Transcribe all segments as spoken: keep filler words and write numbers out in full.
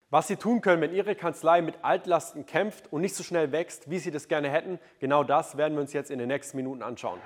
Was Sie tun können, wenn Ihre Kanzlei mit Altlasten kämpft und nicht so schnell wächst, wie Sie das gerne hätten, genau das werden wir uns jetzt in den nächsten Minuten anschauen.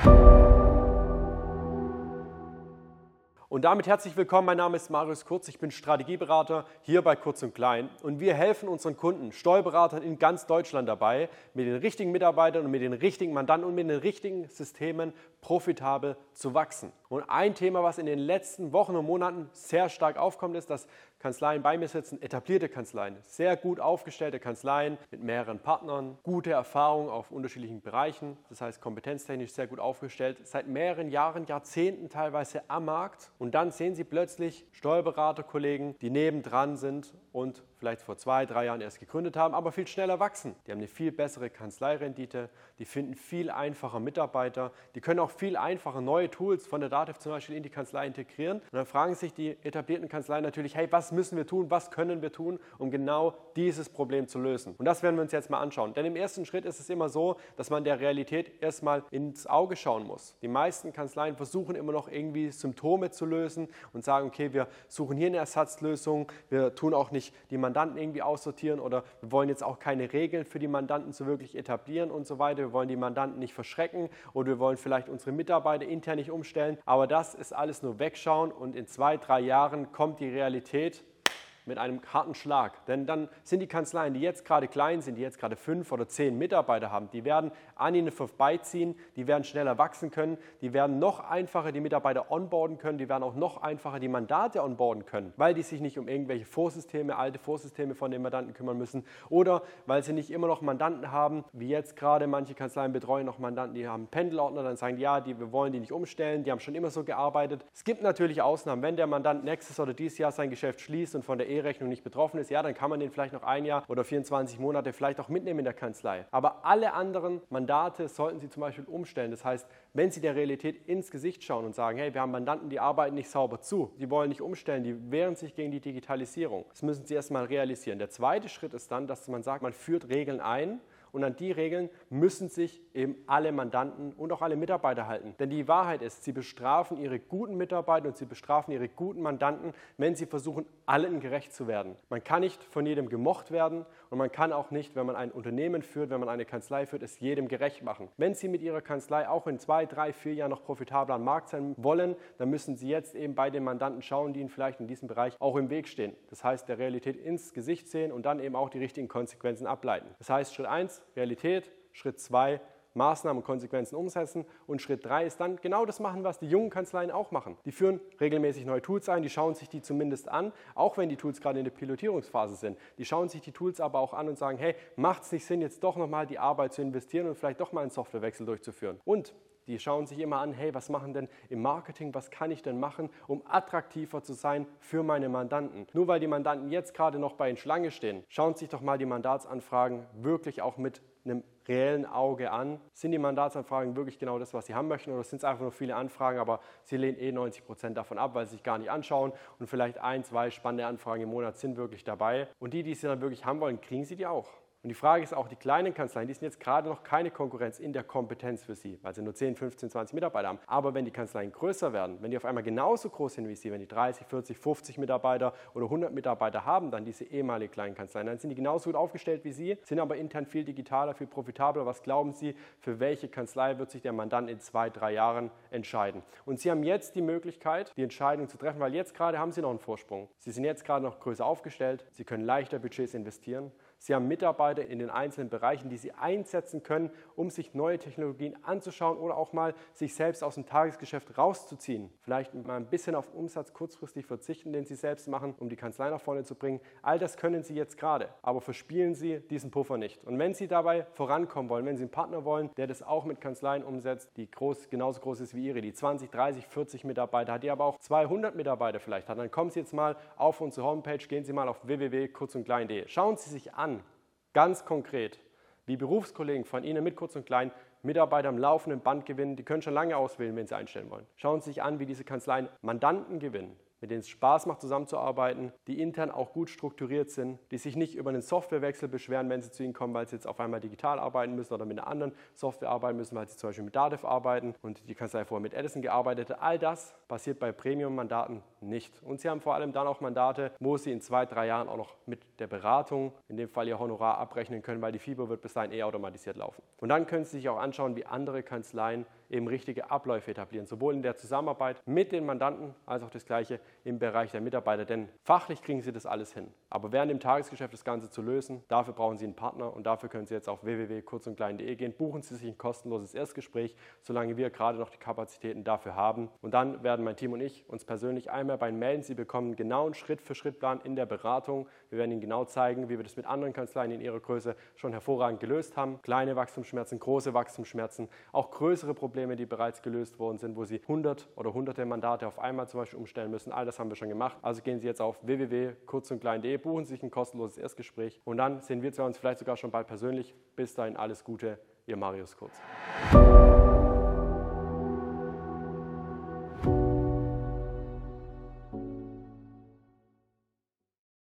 Und damit herzlich willkommen, mein Name ist Marius Kurz, ich bin Strategieberater hier bei Kurz und Klein und wir helfen unseren Kunden, Steuerberatern in ganz Deutschland dabei, mit den richtigen Mitarbeitern und mit den richtigen Mandanten und mit den richtigen Systemen profitabel zu wachsen. Und ein Thema, was in den letzten Wochen und Monaten sehr stark aufkommt, ist, dass Kanzleien bei mir sitzen, etablierte Kanzleien, sehr gut aufgestellte Kanzleien mit mehreren Partnern, gute Erfahrung auf unterschiedlichen Bereichen, das heißt kompetenztechnisch sehr gut aufgestellt, seit mehreren Jahren, Jahrzehnten teilweise am Markt. Und dann sehen Sie plötzlich Steuerberaterkollegen, die nebendran sind und vielleicht vor zwei, drei Jahren erst gegründet haben, aber viel schneller wachsen. Die haben eine viel bessere Kanzleirendite, die finden viel einfacher Mitarbeiter, die können auch viel einfacher neue Tools von der DATEV zum Beispiel in die Kanzlei integrieren. Und dann fragen sich die etablierten Kanzleien natürlich, hey, was müssen wir tun, was können wir tun, um genau dieses Problem zu lösen? Und das werden wir uns jetzt mal anschauen. Denn im ersten Schritt ist es immer so, dass man der Realität erstmal ins Auge schauen muss. Die meisten Kanzleien versuchen immer noch irgendwie Symptome zu lösen und sagen, okay, wir suchen hier eine Ersatzlösung, wir tun auch nicht die Mandanten irgendwie aussortieren oder wir wollen jetzt auch keine Regeln für die Mandanten so wirklich etablieren und so weiter. Wir wollen die Mandanten nicht verschrecken oder wir wollen vielleicht unsere Mitarbeiter intern nicht umstellen. Aber das ist alles nur wegschauen und in zwei, drei Jahren kommt die Realität mit einem harten Schlag. Denn dann sind die Kanzleien, die jetzt gerade klein sind, die jetzt gerade fünf oder zehn Mitarbeiter haben, die werden an ihnen vorbeiziehen, die werden schneller wachsen können, die werden noch einfacher die Mitarbeiter onboarden können, die werden auch noch einfacher die Mandate onboarden können, weil die sich nicht um irgendwelche Vorsysteme, alte Vorsysteme von den Mandanten kümmern müssen oder weil sie nicht immer noch Mandanten haben, wie jetzt gerade manche Kanzleien betreuen noch Mandanten, die haben Pendelordner, dann sagen die, ja, die, wir wollen die nicht umstellen, die haben schon immer so gearbeitet. Es gibt natürlich Ausnahmen, wenn der Mandant nächstes oder dieses Jahr sein Geschäft schließt und von der E-Rechnung nicht betroffen ist, ja, dann kann man den vielleicht noch ein Jahr oder vierundzwanzig Monate vielleicht auch mitnehmen in der Kanzlei. Aber alle anderen Mandate sollten Sie zum Beispiel umstellen. Das heißt, wenn Sie der Realität ins Gesicht schauen und sagen, hey, wir haben Mandanten, die arbeiten nicht sauber zu, die wollen nicht umstellen, die wehren sich gegen die Digitalisierung. Das müssen Sie erstmal realisieren. Der zweite Schritt ist dann, dass man sagt, man führt Regeln ein. Und an die Regeln müssen sich eben alle Mandanten und auch alle Mitarbeiter halten. Denn die Wahrheit ist, sie bestrafen ihre guten Mitarbeiter und sie bestrafen ihre guten Mandanten, wenn sie versuchen, allen gerecht zu werden. Man kann nicht von jedem gemocht werden und man kann auch nicht, wenn man ein Unternehmen führt, wenn man eine Kanzlei führt, es jedem gerecht machen. Wenn Sie mit Ihrer Kanzlei auch in zwei, drei, vier Jahren noch profitabel am Markt sein wollen, dann müssen Sie jetzt eben bei den Mandanten schauen, die Ihnen vielleicht in diesem Bereich auch im Weg stehen. Das heißt, der Realität ins Gesicht sehen und dann eben auch die richtigen Konsequenzen ableiten. Das heißt, Schritt eins, Realität, Schritt zwei, Maßnahmen und Konsequenzen umsetzen und Schritt drei ist dann genau das machen, was die jungen Kanzleien auch machen. Die führen regelmäßig neue Tools ein, die schauen sich die zumindest an, auch wenn die Tools gerade in der Pilotierungsphase sind. Die schauen sich die Tools aber auch an und sagen, hey, macht es nicht Sinn, jetzt doch nochmal die Arbeit zu investieren und vielleicht doch mal einen Softwarewechsel durchzuführen. Und die schauen sich immer an, hey, was machen denn im Marketing, was kann ich denn machen, um attraktiver zu sein für meine Mandanten. Nur weil die Mandanten jetzt gerade noch bei Ihnen Schlange stehen, schauen sich doch mal die Mandatsanfragen wirklich auch mit einem reellen Auge an. Sind die Mandatsanfragen wirklich genau das, was Sie haben möchten oder sind es einfach nur viele Anfragen, aber Sie lehnen eh neunzig Prozent davon ab, weil Sie sich gar nicht anschauen und vielleicht ein, zwei spannende Anfragen im Monat sind wirklich dabei. Und die, die Sie dann wirklich haben wollen, kriegen Sie die auch. Und die Frage ist auch, die kleinen Kanzleien, die sind jetzt gerade noch keine Konkurrenz in der Kompetenz für Sie, weil sie nur zehn, fünfzehn, zwanzig Mitarbeiter haben. Aber wenn die Kanzleien größer werden, wenn die auf einmal genauso groß sind wie Sie, wenn die dreißig, vierzig, fünfzig Mitarbeiter oder hundert Mitarbeiter haben, dann diese ehemalige kleinen Kanzleien, dann sind die genauso gut aufgestellt wie Sie, sind aber intern viel digitaler, viel profitabler. Was glauben Sie, für welche Kanzlei wird sich der Mandant in zwei, drei Jahren entscheiden? Und Sie haben jetzt die Möglichkeit, die Entscheidung zu treffen, weil jetzt gerade haben Sie noch einen Vorsprung. Sie sind jetzt gerade noch größer aufgestellt, Sie können leichter Budgets investieren. Sie haben Mitarbeiter in den einzelnen Bereichen, die Sie einsetzen können, um sich neue Technologien anzuschauen oder auch mal sich selbst aus dem Tagesgeschäft rauszuziehen. Vielleicht mal ein bisschen auf Umsatz kurzfristig verzichten, den Sie selbst machen, um die Kanzlei nach vorne zu bringen. All das können Sie jetzt gerade, aber verspielen Sie diesen Puffer nicht. Und wenn Sie dabei vorankommen wollen, wenn Sie einen Partner wollen, der das auch mit Kanzleien umsetzt, die groß, genauso groß ist wie Ihre, die zwanzig, dreißig, vierzig Mitarbeiter hat, die aber auch zweihundert Mitarbeiter vielleicht hat, dann kommen Sie jetzt mal auf unsere Homepage, gehen Sie mal auf w w w punkt kurz und klein punkt de. Schauen Sie sich an, ganz konkret, wie Berufskollegen von Ihnen mit Kurz und Klein Mitarbeiter am laufenden Band gewinnen. Die können schon lange auswählen, wenn Sie einstellen wollen. Schauen Sie sich an, wie diese Kanzleien Mandanten gewinnen, mit denen es Spaß macht, zusammenzuarbeiten, die intern auch gut strukturiert sind, die sich nicht über einen Softwarewechsel beschweren, wenn sie zu Ihnen kommen, weil sie jetzt auf einmal digital arbeiten müssen oder mit einer anderen Software arbeiten müssen, weil sie zum Beispiel mit Dativ arbeiten und die Kanzlei vorher mit Edison gearbeitet hat. All das passiert bei Premium-Mandaten nicht. Und Sie haben vor allem dann auch Mandate, wo Sie in zwei, drei Jahren auch noch mit der Beratung, in dem Fall Ihr Honorar, abrechnen können, weil die FIBO wird bis dahin eh automatisiert laufen. Und dann können Sie sich auch anschauen, wie andere Kanzleien eben richtige Abläufe etablieren, sowohl in der Zusammenarbeit mit den Mandanten als auch das Gleiche im Bereich der Mitarbeiter, denn fachlich kriegen Sie das alles hin. Aber während im Tagesgeschäft das Ganze zu lösen, dafür brauchen Sie einen Partner und dafür können Sie jetzt auf w w w punkt kurz und klein punkt de gehen, buchen Sie sich ein kostenloses Erstgespräch, solange wir gerade noch die Kapazitäten dafür haben. Und dann werden mein Team und ich uns persönlich einmal bei Ihnen melden. Sie bekommen genau einen Schritt-für-Schritt-Plan in der Beratung. Wir werden Ihnen genau zeigen, wie wir das mit anderen Kanzleien in Ihrer Größe schon hervorragend gelöst haben. Kleine Wachstumsschmerzen, große Wachstumsschmerzen, auch größere Probleme, die bereits gelöst worden sind, wo Sie hundert oder hunderte Mandate auf einmal zum Beispiel umstellen müssen. All das haben wir schon gemacht. Also gehen Sie jetzt auf w w w punkt kurz und klein punkt de, buchen Sie sich ein kostenloses Erstgespräch und dann sehen wir zwei uns vielleicht sogar schon bald persönlich. Bis dahin alles Gute, Ihr Marius Kurz.